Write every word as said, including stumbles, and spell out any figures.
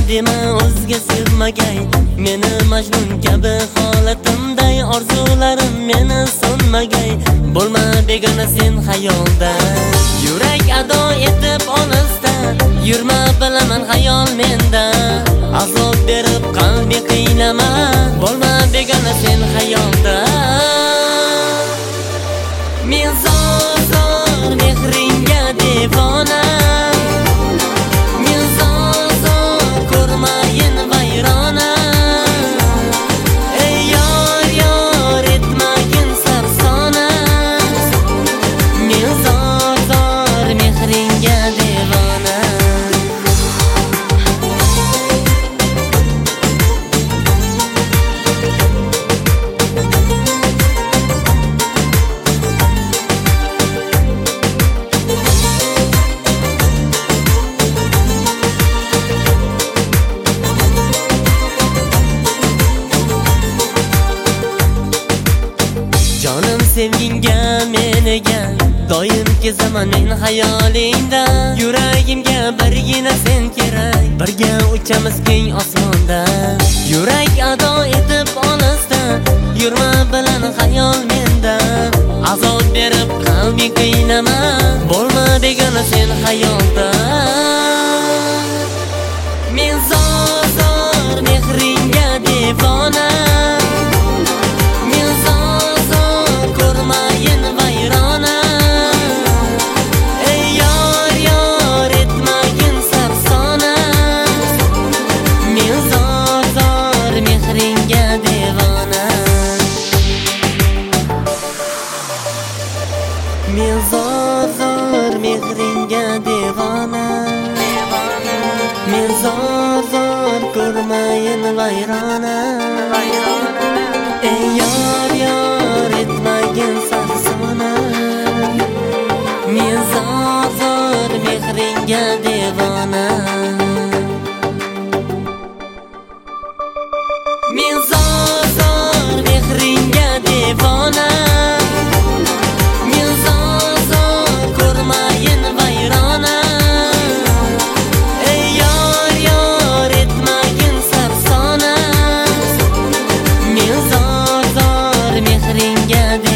dema o'zga sevmagay. Meni Majnun kabi holatimday orzularim meni so'nmagay. Bo'lma begona sen xayolda, yurak ado etib olisda. Yurma bilaman xayol menda, azob berib qalbi qiynama. Bo'lma begona sen xayolda. Men zor zor mehringga devona, men zor zor ko'rmayin vayrona. Ey yor yor etmagin sarsona, men zor zor mehringga devona. Jonim sevginga meniga doim kezaman men xayolingda. Yuragimga birgina sen kerak, birga uchamiz keng osmonda. Yurak ado etib olisda, yurma bilan xayol menda. Azob berib qalbi qiynama, bo'lma begona sen xayolda. Men zor zor mehringga devona, men zor zor mehringga devona. Men zor zor ko'rmayin vayrona. Ey yor yor etmagin sarsona, men zor zor mehringga devona. Men zor zor mehringga devona, mehringga